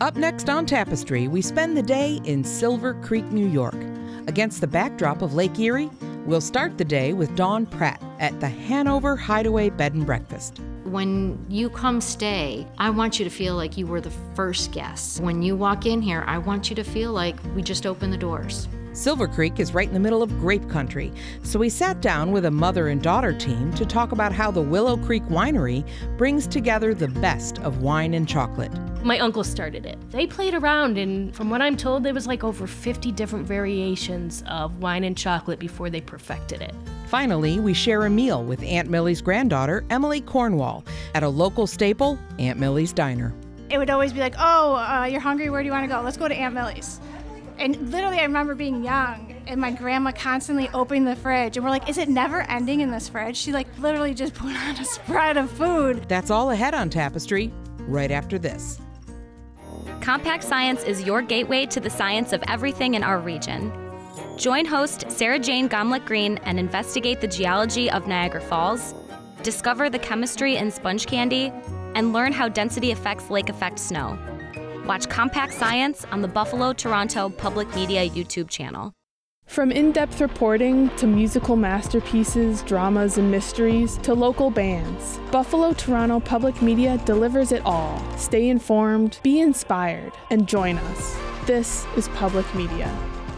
Up next on Tapestry, we spend the day in Silver Creek, New York. Against the backdrop of Lake Erie, we'll start the day with Dawn Pratt at the Hanover Hideaway Bed and Breakfast. When you come stay, I want you to feel like you were the first guests. When you walk in here, I want you to feel like we just opened the doors. Silver Creek is right in the middle of grape country, so we sat down with a mother and daughter team to talk about how the Willow Creek Winery brings together the best of wine and chocolate. My uncle started it. They played around, and from what I'm told, there was like over 50 different variations of wine and chocolate before they perfected it. Finally, we share a meal with Aunt Millie's granddaughter, Emily Cornwall, at a local staple, Aunt Millie's Diner. It would always be like, oh, you're hungry, where do you want to go? Let's go to Aunt Millie's. And literally, I remember being young, and my grandma constantly opening the fridge, and we're like, is it never ending in this fridge? She literally just put on a spread of food. That's all ahead on Tapestry, right after this. Compact Science is your gateway to the science of everything in our region. Join host Sarah Jane Gomlich-Green and investigate the geology of Niagara Falls, discover the chemistry in sponge candy, and learn how density affects lake effect snow. Watch Compact Science on the Buffalo Toronto Public Media YouTube channel. From in-depth reporting to musical masterpieces, dramas, and mysteries to local bands, Buffalo Toronto Public Media delivers it all. Stay informed, be inspired, and join us. This is Public Media.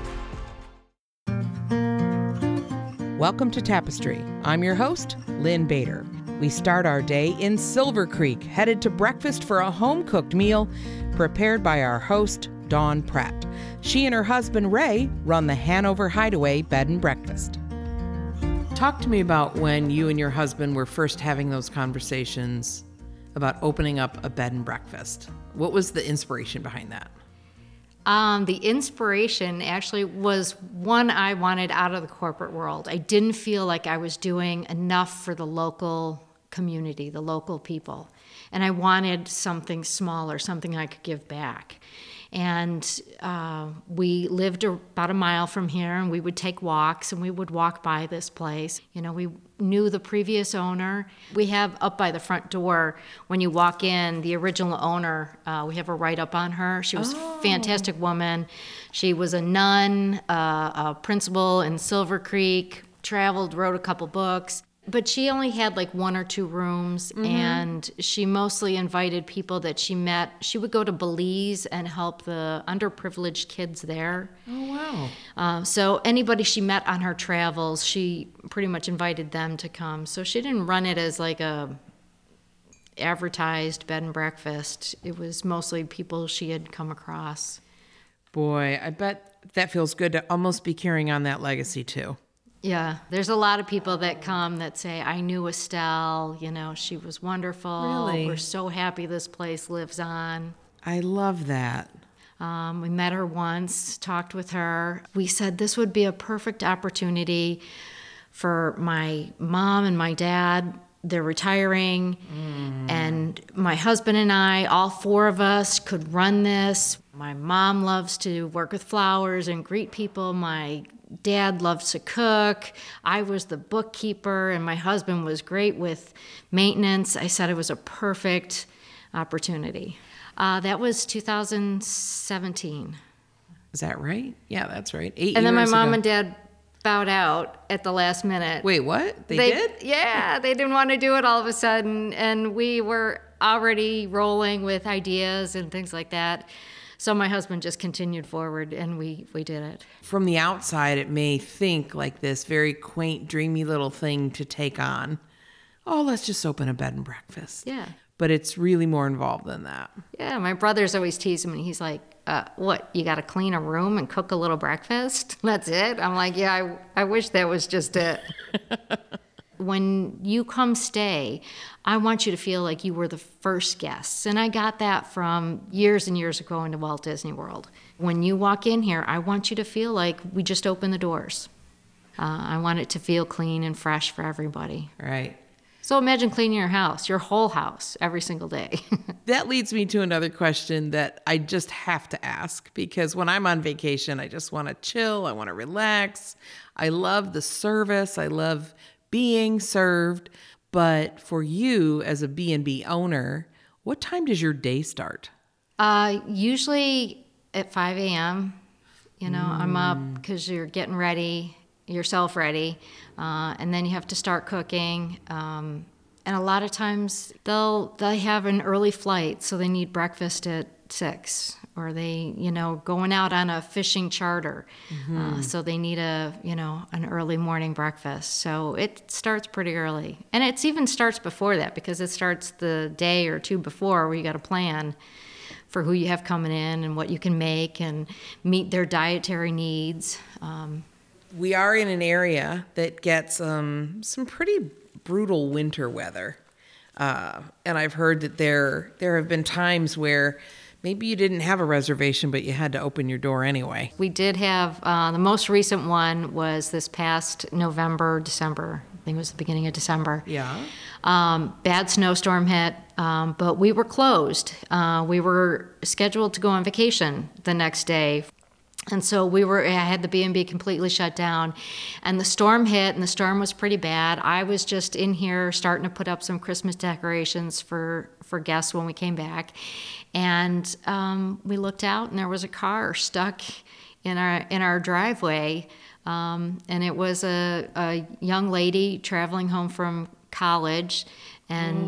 Welcome to Tapestry. I'm your host, Lynn Bader. We start our day in Silver Creek, headed to breakfast for a home-cooked meal prepared by our host, Dawn Pratt. She and her husband, Ray, run the Hanover Hideaway Bed and Breakfast. Talk to me about when you and your husband were first having those conversations about opening up a bed and breakfast. What was the inspiration behind that? The inspiration actually was one I wanted out of the corporate world. I didn't feel like I was doing enough for the local community, the local people. And I wanted something smaller, something I could give back. And we lived about a mile from here, and we would take walks, and we would walk by this place. You know, we knew the previous owner. We have up by the front door, when you walk in, the original owner, we have a write-up on her. She was a fantastic woman. She was a nun, a principal in Silver Creek, traveled, wrote a couple books. But she only had like one or two rooms, and she mostly invited people that she met. She would go to Belize and help the underprivileged kids there. Oh, wow. So anybody she met on her travels, she pretty much invited them to come. So she didn't run it as like a advertised bed and breakfast. It was mostly people she had come across. Boy, I bet that feels good to almost be carrying on that legacy too. Yeah, there's a lot of people that come that say, I knew Estelle, you know, she was wonderful. Really? We're so happy this place lives on. I love that. We met her once, talked with her. We said this would be a perfect opportunity for my mom and my dad. They're retiring, and my husband and I, all four of us, could run this. My mom loves to work with flowers and greet people. My dad loves to cook. I was the bookkeeper, and my husband was great with maintenance. I said it was a perfect opportunity. That was 2017. Is that right? Yeah, that's right. 8 years ago. And then my mom and dad bowed out at the last minute. Wait, what? They did? Yeah, they didn't want to do it all of a sudden, and we were already rolling with ideas and things like that. So my husband just continued forward, and we did it. From the outside, it may think like this very quaint, dreamy little thing to take on. Oh, let's just open a bed and breakfast. Yeah. But it's really more involved than that. Yeah, my brother's always teasing me. He's like, what, you got to clean a room and cook a little breakfast? That's it? I'm like, yeah, I wish that was just it. When you come stay, I want you to feel like you were the first guests. And I got that from years and years of going to Walt Disney World. When you walk in here, I want you to feel like we just opened the doors. I want it to feel clean and fresh for everybody. Right. So imagine cleaning your house, your whole house, every single day. That leads me to another question that I just have to ask, because when I'm on vacation, I just want to chill. I want to relax. I love the service. I love being served. But for you as a B&B owner, what time does your day start? Usually at 5 a.m., I'm up because you're getting ready, yourself ready, and then you have to start cooking. And a lot of times they have an early flight, so they need breakfast at 6, or they, going out on a fishing charter. So they need an early morning breakfast. So it starts pretty early. And it even starts before that, because it starts the day or two before, where you got to plan for who you have coming in and what you can make and meet their dietary needs. We are in an area that gets some pretty brutal winter weather. And I've heard that there have been times where maybe you didn't have a reservation, but you had to open your door anyway. We did have, the most recent one was this past December. I think it was the beginning of December. Yeah. Bad snowstorm hit, but we were closed. We were scheduled to go on vacation the next day. And so I had the B&B completely shut down, and the storm hit, and the storm was pretty bad. I was just in here starting to put up some Christmas decorations for guests when we came back. And we looked out, and there was a car stuck in our driveway. And it was a young lady traveling home from college, and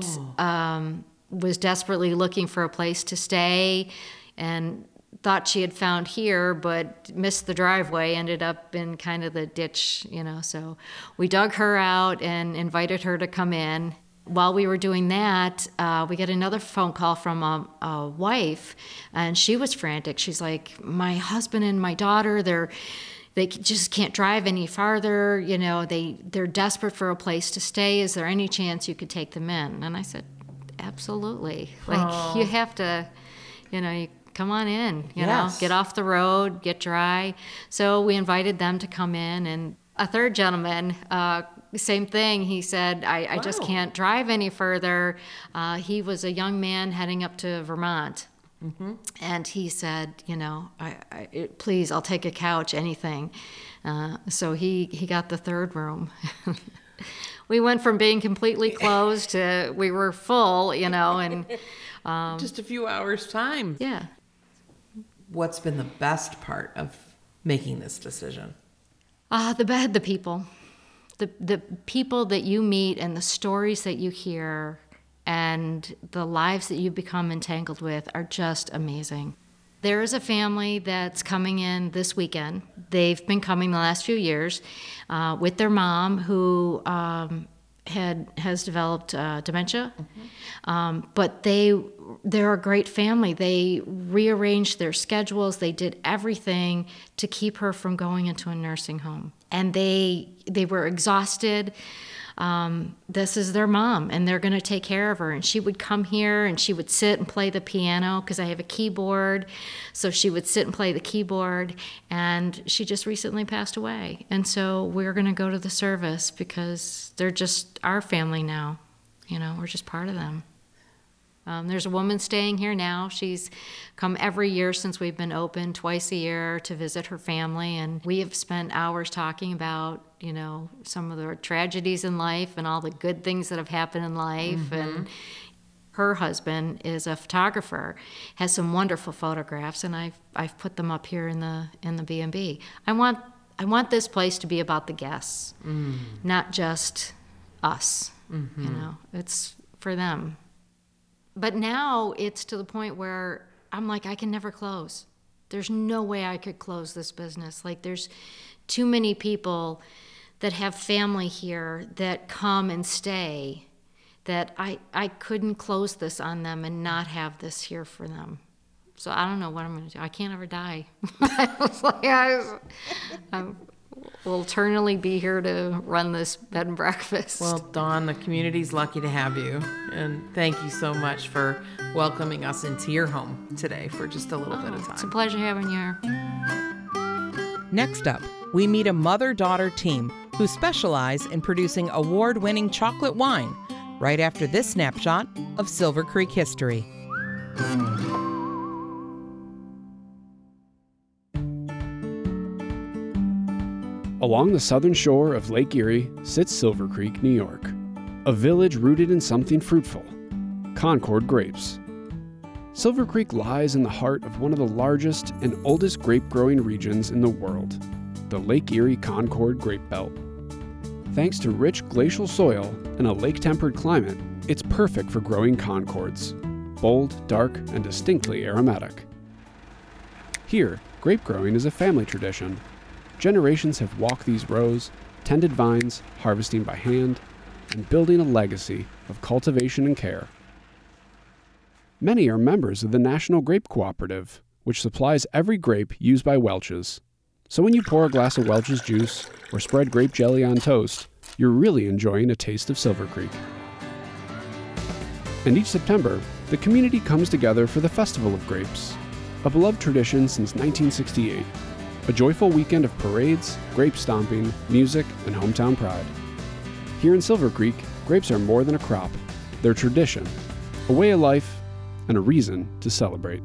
was desperately looking for a place to stay, and thought she had found here, but missed the driveway, ended up in kind of the ditch, So we dug her out and invited her to come in. While we were doing that, we got another phone call from a wife, and she was frantic. She's like, my husband and my daughter, they just can't drive any farther. They're desperate for a place to stay. Is there any chance you could take them in? And I said, absolutely. You have to, you come on in, Yes. Get off the road, get dry. So we invited them to come in, and a third gentleman, same thing. He said, I just can't drive any further. He was a young man heading up to Vermont. Mm-hmm. And he said, please, I'll take a couch, anything. So he got the third room. We went from being completely closed to we were full, and just a few hours' time. Yeah. What's been the best part of making this decision? The people. The people that you meet and the stories that you hear and the lives that you become entangled with are just amazing. There is a family that's coming in this weekend. They've been coming the last few years with their mom, who has developed dementia. Mm-hmm. But they're a great family. They rearranged their schedules. They did everything to keep her from going into a nursing home. And they were exhausted. This is their mom, and they're going to take care of her. And she would come here, and she would sit and play the piano, because I have a keyboard. So she would sit and play the keyboard, and she just recently passed away. And so we're going to go to the service, because they're just our family now. We're just part of them. There's a woman staying here now. She's come every year since we've been open, twice a year, to visit her family. And we have spent hours talking about, some of the tragedies in life and all the good things that have happened in life. Mm-hmm. And her husband is a photographer, has some wonderful photographs, and I've put them up here in the B&B. I want this place to be about the guests, not just us. Mm-hmm. It's for them. But now it's to the point where I'm like, I can never close. There's no way I could close this business. There's too many people that have family here that come and stay, that I couldn't close this on them and not have this here for them. So I don't know what I'm going to do. I can't ever die. I was like, I will eternally be here to run this bed and breakfast. Well, Dawn, the community's lucky to have you. And thank you so much for welcoming us into your home today for just a little bit of time. It's a pleasure having you here. Next up, we meet a mother-daughter team who specialize in producing award-winning chocolate wine right after this snapshot of Silver Creek history. Along the southern shore of Lake Erie sits Silver Creek, New York, a village rooted in something fruitful, Concord grapes. Silver Creek lies in the heart of one of the largest and oldest grape-growing regions in the world, the Lake Erie Concord Grape Belt. Thanks to rich glacial soil and a lake-tempered climate, it's perfect for growing Concords, bold, dark, and distinctly aromatic. Here, grape growing is a family tradition. Generations have walked these rows, tended vines, harvesting by hand, and building a legacy of cultivation and care. Many are members of the National Grape Cooperative, which supplies every grape used by Welch's. So when you pour a glass of Welch's juice or spread grape jelly on toast, you're really enjoying a taste of Silver Creek. And each September, the community comes together for the Festival of Grapes, a beloved tradition since 1968. A joyful weekend of parades, grape stomping, music, and hometown pride. Here in Silver Creek, grapes are more than a crop. They're tradition, a way of life, and a reason to celebrate.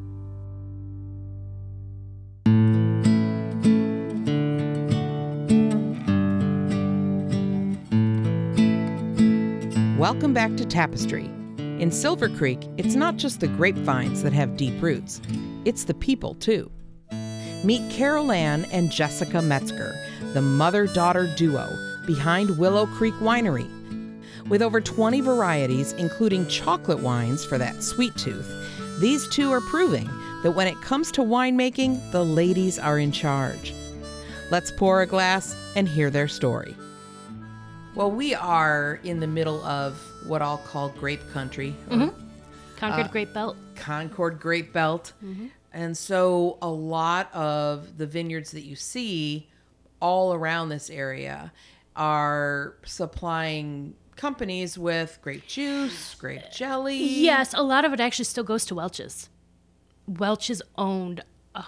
Welcome back to Tapestry. In Silver Creek, it's not just the grapevines that have deep roots, it's the people too. Meet Carol Ann and Jessica Metzger, the mother-daughter duo behind Willow Creek Winery. With over 20 varieties, including chocolate wines for that sweet tooth, these two are proving that when it comes to winemaking, the ladies are in charge. Let's pour a glass and hear their story. Well, we are in the middle of what I'll call grape country. Concord Grape Belt. Concord Grape Belt. And so a lot of the vineyards that you see all around this area are supplying companies with grape juice, grape jelly. Yes, a lot of it actually still goes to Welch's. Welch's owned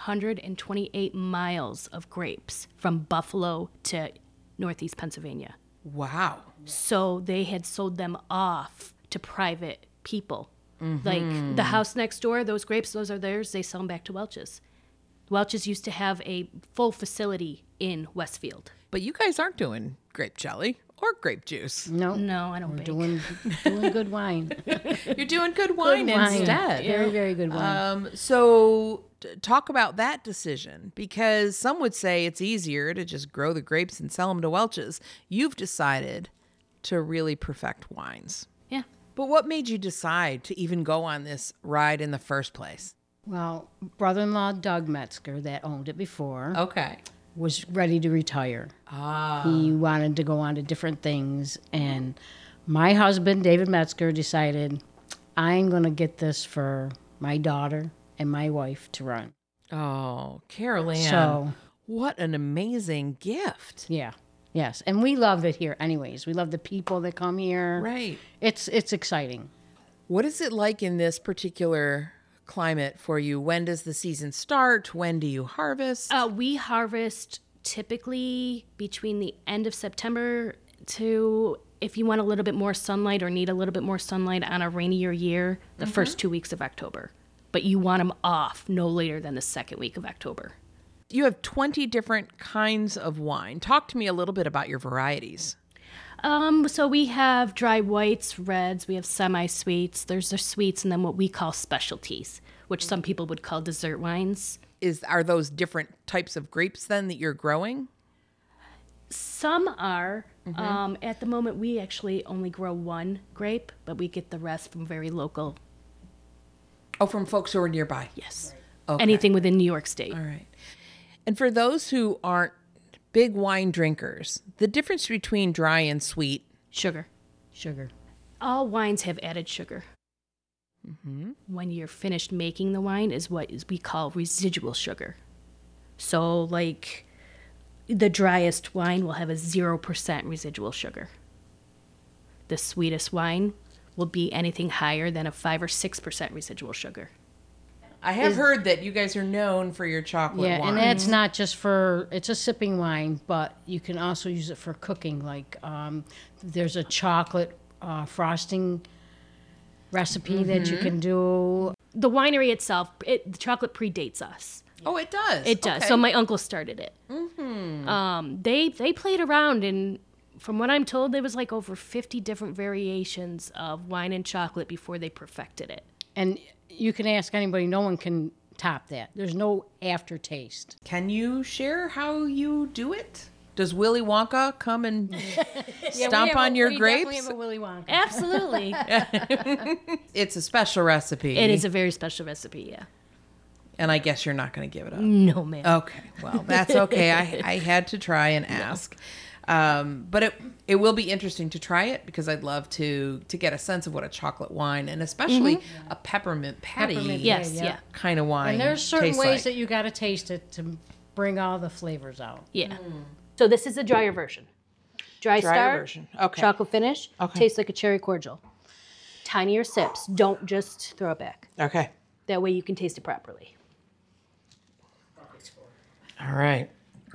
128 miles of grapes from Buffalo to Northeast Pennsylvania. Wow. So they had sold them off to private people. Like the house next door, those grapes, those are theirs. They sell them back to Welch's. Welch's used to have a full facility in Westfield. But you guys aren't doing grape jelly or grape juice. No, I don't bake. Doing good wine. You're doing good wine instead. Very, very good wine. So talk about that decision, because some would say it's easier to just grow the grapes and sell them to Welch's. You've decided to really perfect wines. Yeah. But what made you decide to even go on this ride in the first place? Well, brother-in-law Doug Metzger, that owned it before, Okay. was ready to retire. He wanted to go on to different things. And my husband, David Metzger, decided, I'm going to get this for my daughter and my wife to run. Oh, Carol Ann. So, What an amazing gift. yeah. Yes. And we love it here anyways. We love the people that come here. Right. It's exciting. What is it like in this particular climate for you? When does the season start? When do you harvest? We harvest typically between the end of September to, if you want a little bit more sunlight or need a little bit more sunlight on a rainier year, the first 2 weeks of October. But you want them off no later than the second week of October. You have 20 different kinds of wine. Talk to me a little bit about your varieties. So we have dry whites, reds, we have semi-sweets, there's the sweets, and then what we call specialties, which some people would call dessert wines. Are those different types of grapes then that you're growing? Some are. At the moment, we actually only grow one grape, but we get the rest from very local. Oh, from folks who are nearby. Yes. Okay. Anything within New York State. All right. And for those who aren't big wine drinkers, the difference between dry and sweet. Sugar. All wines have added sugar. When you're finished making the wine is what we call residual sugar. So like the driest wine will have a 0% residual sugar. The sweetest wine will be anything higher than a 5 or 6% residual sugar. I have heard that you guys are known for your chocolate Yeah, wines. and that's not just for, it's a sipping wine, but you can also use it for cooking. Like there's a chocolate frosting recipe that you can do. The winery itself, the chocolate predates us. Oh, it does? It does. Okay. So my uncle started it. They played around, and from what I'm told, there was like over 50 different variations of wine and chocolate before they perfected it. And you can ask anybody. No one can top that. There's no aftertaste. Can you share how you do it? Does Willy Wonka come and stomp on your grapes? We definitely have a Willy Wonka. Absolutely. It's a special recipe. It is a very special recipe, yeah. And I guess you're not going to give it up. No, ma'am. Okay, well, that's okay. I had to try and ask. But it will be interesting to try it because I'd love to get a sense of what a chocolate wine and especially a peppermint patty Yes, yeah. kind of wine And there's certain tastes ways like. that you got to taste it to bring all the flavors out. Yeah. So this is the drier version. Dry start, version. Okay. chocolate finish, Okay. tastes like a cherry cordial. Tinier sips. Don't just throw it back. Okay. That way you can taste it properly. All right.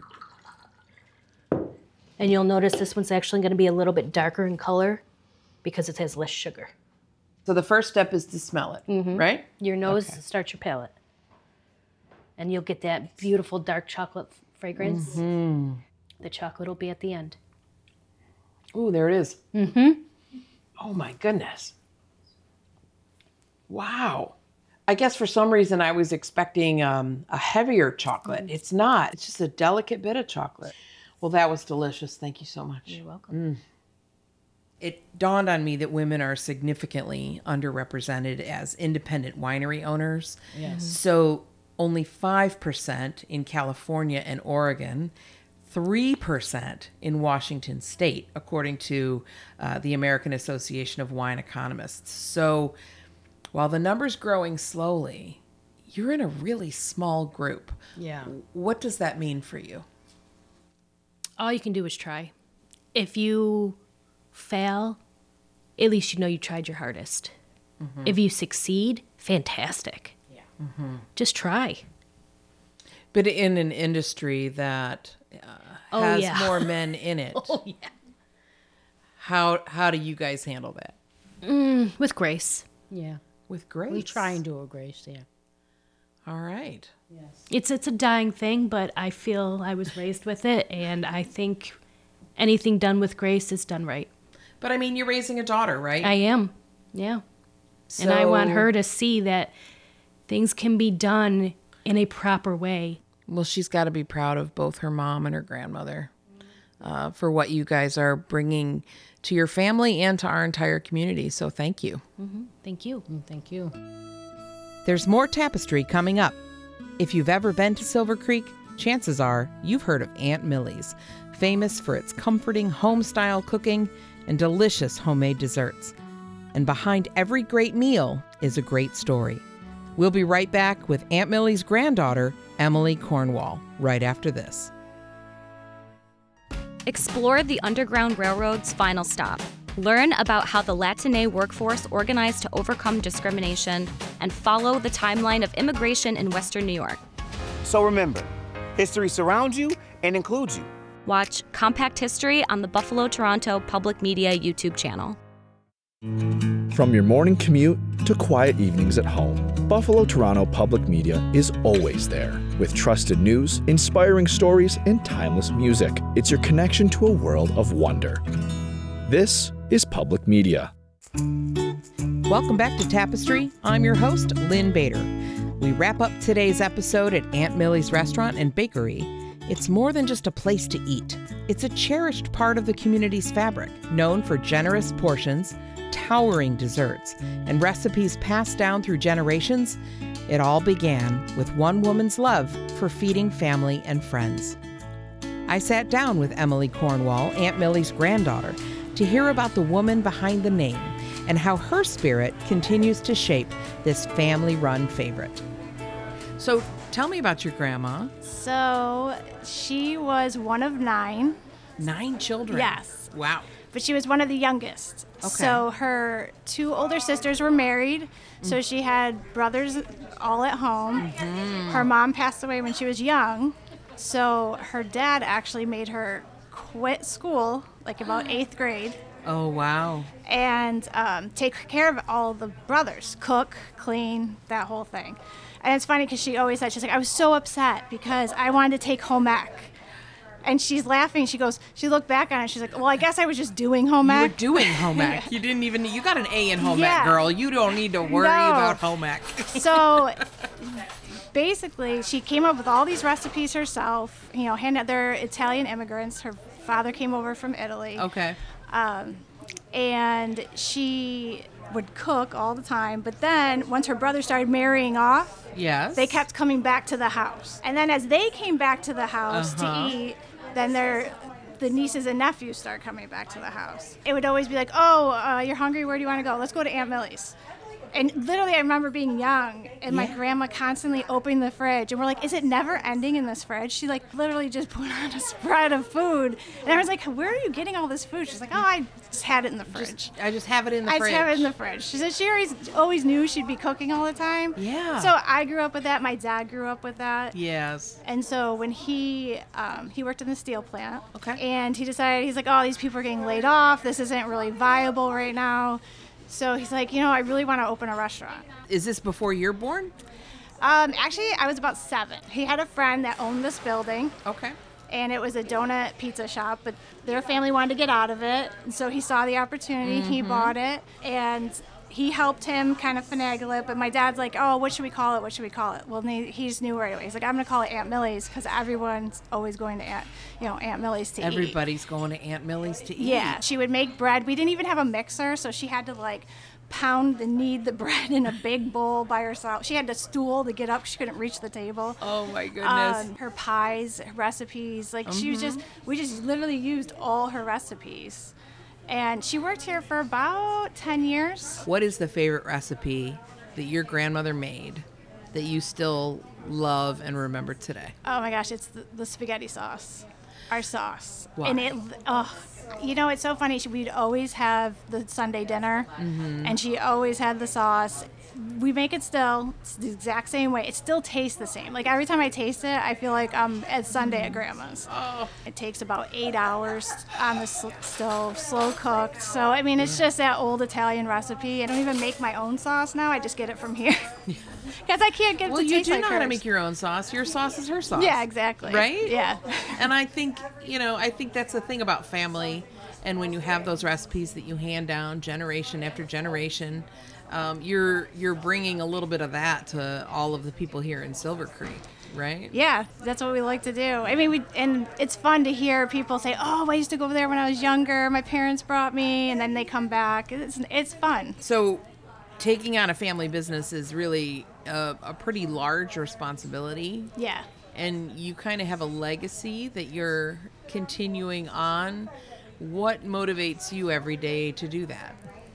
And you'll notice this one's actually going to be a little bit darker in color because it has less sugar. So the first step is to smell it, right? Your nose starts your palate. And you'll get that beautiful dark chocolate fragrance. The chocolate will be at the end. Ooh, there it is. Oh my goodness. Wow. I guess for some reason I was expecting a heavier chocolate. It's not. It's just a delicate bit of chocolate. Well, that was delicious. Thank you so much. You're welcome. It dawned on me that women are significantly underrepresented as independent winery owners. Yes. So only 5% in California and Oregon, 3% in Washington State, according to the American Association of Wine Economists. So while the number's growing slowly, you're in a really small group. Yeah. What does that mean for you? All you can do is try. If you fail, at least you know you tried your hardest. If you succeed, fantastic. Yeah. Just try. But in an industry that has more men in it, how do you guys handle that? With grace. Yeah. With grace. We try and do a grace, yeah. All right. It's a dying thing, but I feel I was raised with it, and I think anything done with grace is done right. But I mean, you're raising a daughter, right? I am, yeah. And I want her to see that things can be done in a proper way. Well, she's got to be proud of both her mom and her grandmother for what you guys are bringing to your family and to our entire community. So thank you. Thank you. Thank you. There's more Tapestry coming up. If you've ever been to Silver Creek, chances are you've heard of Aunt Millie's, famous for its comforting home-style cooking and delicious homemade desserts. And behind every great meal is a great story. We'll be right back with Aunt Millie's granddaughter, Emily Cornwall, right after this. Explore the Underground Railroad's final stop. Learn about how the Latine workforce organized to overcome discrimination and follow the timeline of immigration in Western New York. So remember, history surrounds you and includes you. Watch Compact History on the Buffalo Toronto Public Media YouTube channel. From your morning commute to quiet evenings at home, Buffalo Toronto Public Media is always there with trusted news, inspiring stories, and timeless music. It's your connection to a world of wonder. This is Public Media. Welcome back to Tapestry. I'm your host, Lynn Bader. We wrap up today's episode at Aunt Millie's Restaurant and Bakery. It's more than just a place to eat. It's a cherished part of the community's fabric, known for generous portions, towering desserts, and recipes passed down through generations. It all began with one woman's love for feeding family and friends. I sat down with Emily Cornwall, Aunt Millie's granddaughter, to hear about the woman behind the name and how her spirit continues to shape this family-run favorite. So tell me about your grandma. So she was one of 9. 9 children? Yes. Wow. But she was one of the youngest. Okay. So her 2 older sisters were married. So she had brothers all at home. Her mom passed away when she was young. So her dad actually made her quit school, like about 8th grade. Oh, wow. And take care of all the brothers, cook, clean, that whole thing. And it's funny because she always said, she's like, I was so upset because I wanted to take home ec. And she's laughing. She looked back on it. She's like, well, I guess I was just doing home ec. You were doing home ec. You got an A in home ec, girl. You don't need to worry about home ec. So basically, she came up with all these recipes herself. They're Italian immigrants. Her father came over from Italy. Okay. And she would cook all the time. But then once her brother started marrying off, yes, they kept coming back to the house. And then as they came back to the house to eat, then the nieces and nephews start coming back to the house. It would always be like, you're hungry? Where do you want to go? Let's go to Aunt Millie's. And literally, I remember being young, and my grandma constantly opening the fridge, and we're like, is it never ending in this fridge? She literally just put on a spread of food, and I was like, where are you getting all this food? She's like, I just had it in the fridge. I just have it in the fridge. I just have it in the fridge. She said she always knew she'd be cooking all the time. Yeah. So I grew up with that. My dad grew up with that. Yes. And so when he worked in the steel plant, okay, and he decided, he's like, these people are getting laid off. This isn't really viable right now. So he's like, I really want to open a restaurant. Is this before you're born? Actually, I was about 7. He had a friend that owned this building. Okay. And it was a donut pizza shop, but their family wanted to get out of it. And so he saw the opportunity. He bought it. And he helped him kind of finagle it. But my dad's like, what should we call it? What should we call it? Well, he just knew right away. He's like, I'm going to call it Aunt Millie's because everyone's always going to Aunt Millie's to eat. Everybody's going to Aunt Millie's to eat. Yeah. She would make bread. We didn't even have a mixer, so she had to knead the bread in a big bowl by herself. She had a stool to get up. She couldn't reach the table. Oh my goodness. Her pies, recipes, she was we just literally used all her recipes. And she worked here for about 10 years. What is the favorite recipe that your grandmother made that you still love and remember today? Oh my gosh, it's the spaghetti sauce. Our sauce. Why? And it's so funny. We'd always have the Sunday dinner, and she always had the sauce. We make it still. It's the exact same way. It still tastes the same. Every time I taste it, I feel like I'm at Sunday at Grandma's. Oh. It takes about 8 hours on the stove, slow cooked. So, it's just that old Italian recipe. I don't even make my own sauce now. I just get it from here. Because I can't get it to taste like hers. Well, you do know how to make your own sauce. Your sauce is her sauce. Yeah, exactly. Right? Yeah. And I think that's the thing about family. And when you have those recipes that you hand down generation after generation, you're bringing a little bit of that to all of the people here in Silver Creek, right? Yeah, that's what we like to do. And it's fun to hear people say, I used to go over there when I was younger. My parents brought me, and then they come back. It's fun. So taking on a family business is really a pretty large responsibility. Yeah. And you kind of have a legacy that you're continuing on. What motivates you every day to do that?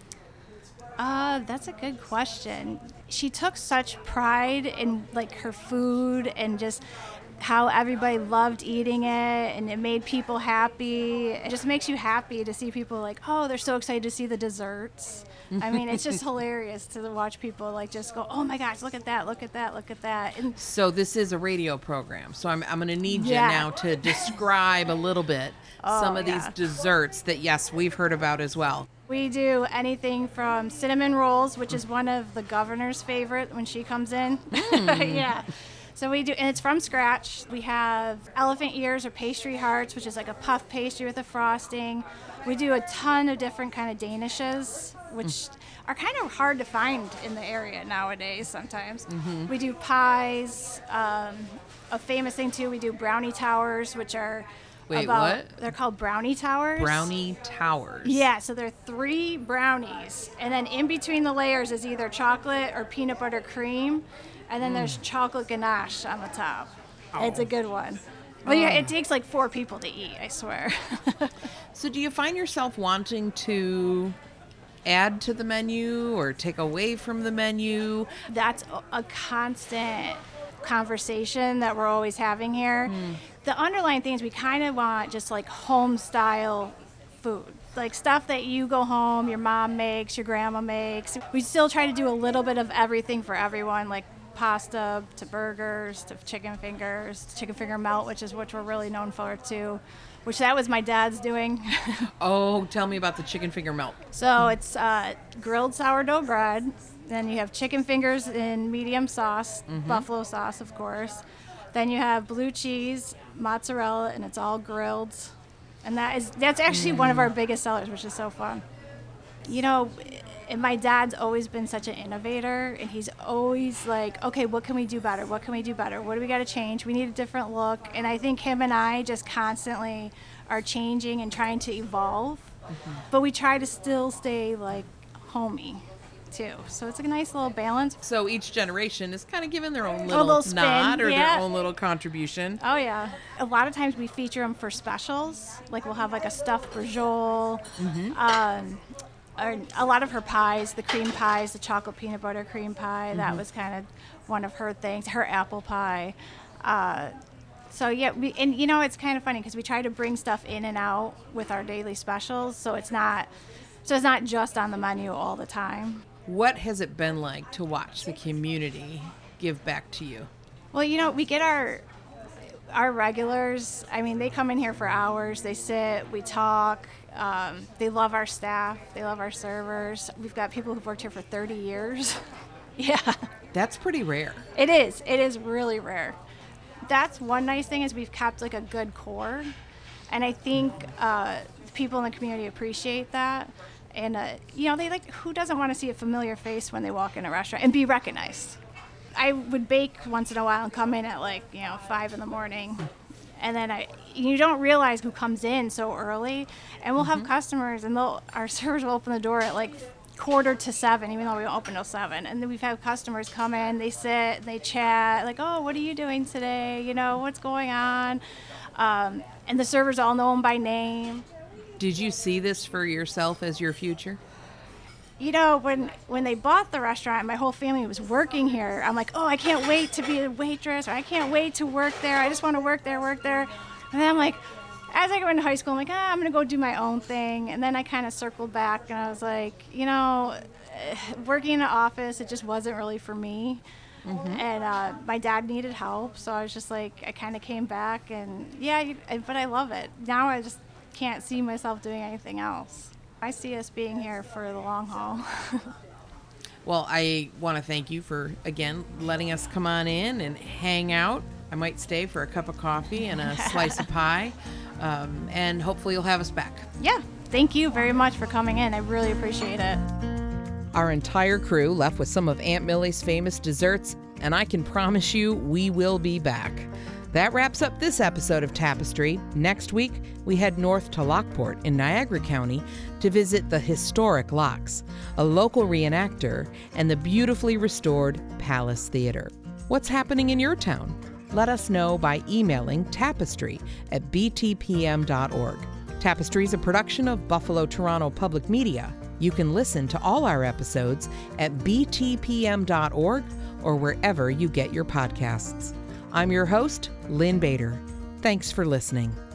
That's a good question. She took such pride in her food and just how everybody loved eating it, and it made people happy. It just makes you happy to see people they're so excited to see the desserts. It's just hilarious to watch people just go, oh my gosh, look at that, look at that, look at that. And so this is a radio program, so I'm going to need you now to describe a little bit some of these desserts that, yes, we've heard about as well. We do anything from cinnamon rolls, which is one of the governor's favorite when she comes in. Yeah. So we do, and it's from scratch. We have elephant ears or pastry hearts, which is like a puff pastry with a frosting. We do a ton of different kind of danishes, which are kind of hard to find in the area nowadays sometimes. We do pies. A famous thing too, we do brownie towers, which are what? They're called brownie towers. Brownie towers. Yeah, so they're 3 brownies, and then in between the layers is either chocolate or peanut butter cream, and then there's chocolate ganache on the top. Oh. It's a good one. Well, yeah, it takes 4 people to eat, I swear. So do you find yourself wanting to add to the menu or take away from the menu? That's a constant conversation that we're always having here. The underlying things we kind of want just home style food, stuff that you go home, your mom makes, your grandma makes. We still try to do a little bit of everything for everyone, pasta to burgers to chicken fingers, chicken finger melt, which we're really known for too, which that was my dad's doing. Oh, tell me about the chicken finger melt. So it's grilled sourdough bread. Then you have chicken fingers in medium sauce, buffalo sauce, of course. Then you have blue cheese, mozzarella, and it's all grilled. And that's actually one of our biggest sellers, which is so fun. You know, and my dad's always been such an innovator, and he's always like, okay, what can we do better? What can we do better? What do we got to change? We need a different look. And I think him and I just constantly are changing and trying to evolve. But we try to still stay like homey too. So it's a nice little balance. So each generation is kind of giving their own little spin, nod or yeah. their own little contribution. Oh yeah. A lot of times we feature them for specials. Like we'll have like a stuffed brajol. Or a lot of her pies, the cream pies, the chocolate peanut butter cream pie. That was kind of one of her things. Her apple pie. So yeah, and you know, it's kind of funny because we try to bring stuff in and out with our daily specials, so it's not just on the menu all the time. What has it been like to watch the community give back to you? Well, you know, we get our regulars. I mean, they come in here for hours. They sit, we talk. They love our staff. They love our servers. We've got people who've worked here for 30 years. Yeah. That's pretty rare. It is. It is really rare. That's one nice thing is we've kept like a good core. And I think people in the community appreciate that. And, you know, they like, who doesn't want to see a familiar face when they walk in a restaurant and be recognized? I would bake once in a while and come in at 5 in the morning. And then you don't realize who comes in so early. And we'll have customers and our servers will open the door at 6:45, even though we don't open till 7. And then we've had customers come in, they sit, and they chat, like, oh, what are you doing today? You know, what's going on? And the servers all know them by name. Did you see this for yourself as your future? You know, when they bought the restaurant, my whole family was working here. I'm like, oh, I can't wait to be a waitress, or I can't wait to work there. I just want to work there. And then I'm like, as I go into high school, I'm like, I'm going to go do my own thing. And then I kind of circled back, and I was like, you know, working in an office, it just wasn't really for me. And my dad needed help, so I was just like, I kind of came back, and but I love it. Now I just can't see myself doing anything else. I see us being here for the long haul. Well, I want to thank you for, again, letting us come on in and hang out. I might stay for a cup of coffee and a slice of pie, and hopefully you'll have us back. Yeah, thank you very much for coming in. I really appreciate it. Our entire crew left with some of Aunt Millie's famous desserts, and I can promise you we will be back. That wraps up this episode of Tapestry. Next week, we head north to Lockport in Niagara County to visit the historic Locks, a local reenactor, and the beautifully restored Palace Theater. What's happening in your town? Let us know by emailing tapestry@btpm.org. Tapestry is a production of Buffalo Toronto Public Media. You can listen to all our episodes at btpm.org or wherever you get your podcasts. I'm your host, Lynn Bader. Thanks for listening.